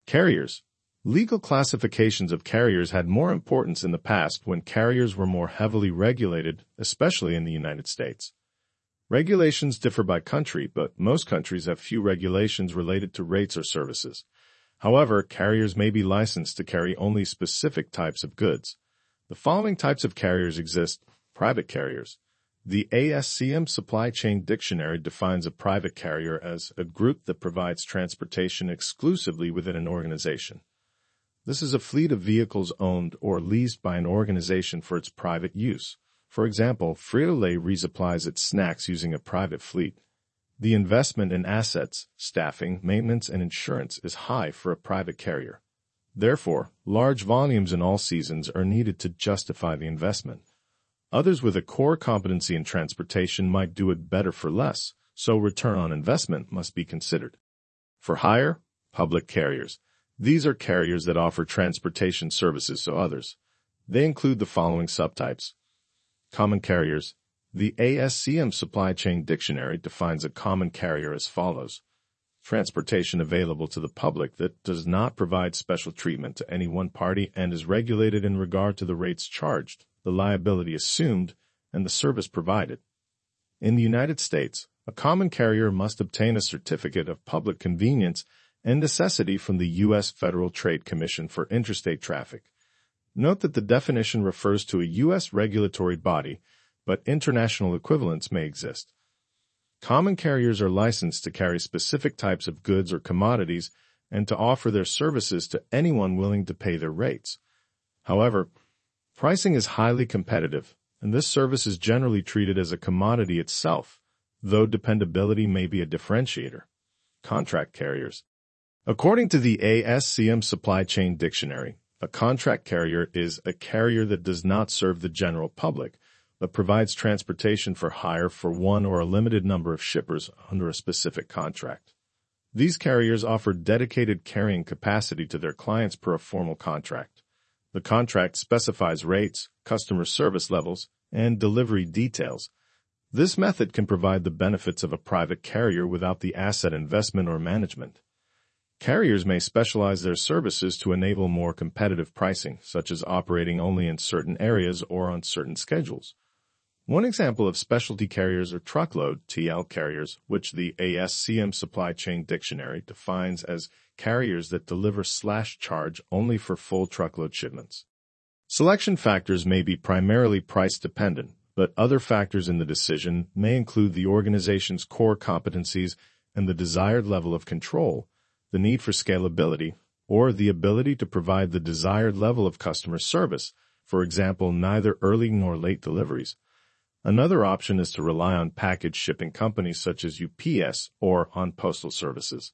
Carriers. Legal classifications of carriers had more importance in the past when carriers were more heavily regulated, especially in the United States. Regulations differ by country, but most countries have few regulations related to rates or services. However, carriers may be licensed to carry only specific types of goods. The following types of carriers exist. Private carriers. The ASCM Supply Chain Dictionary defines a private carrier as a group that provides transportation exclusively within an organization. This is a fleet of vehicles owned or leased by an organization for its private use. For example, Frito-Lay resupplies its snacks using a private fleet. The investment in assets, staffing, maintenance, and insurance is high for a private carrier. Therefore, large volumes in all seasons are needed to justify the investment. Others with a core competency in transportation might do it better for less, so return on investment must be considered. For hire, public carriers. These are carriers that offer transportation services to others. They include the following subtypes. Common carriers. The ASCM Supply Chain Dictionary defines a common carrier as follows. Transportation available to the public that does not provide special treatment to any one party and is regulated in regard to the rates charged, the liability assumed, and the service provided. In the United States, a common carrier must obtain a certificate of public convenience and necessity from the U.S. Federal Trade Commission for interstate traffic. Note that the definition refers to a U.S. regulatory body, but international equivalents may exist. Common carriers are licensed to carry specific types of goods or commodities and to offer their services to anyone willing to pay their rates. However, pricing is highly competitive, and this service is generally treated as a commodity itself, though dependability may be a differentiator. Contract carriers. According to the ASCM Supply Chain Dictionary, a contract carrier is a carrier that does not serve the general public, but provides transportation for hire for one or a limited number of shippers under a specific contract. These carriers offer dedicated carrying capacity to their clients per a formal contract. The contract specifies rates, customer service levels, and delivery details. This method can provide the benefits of a private carrier without the asset investment or management. Carriers may specialize their services to enable more competitive pricing, such as operating only in certain areas or on certain schedules. One example of specialty carriers are truckload (TL) carriers, which the ASCM Supply Chain Dictionary defines as carriers that deliver/charge only for full truckload shipments. Selection factors may be primarily price-dependent, but other factors in the decision may include the organization's core competencies and the desired level of control, the need for scalability, or the ability to provide the desired level of customer service, for example, neither early nor late deliveries. Another option is to rely on package shipping companies such as UPS or on postal services.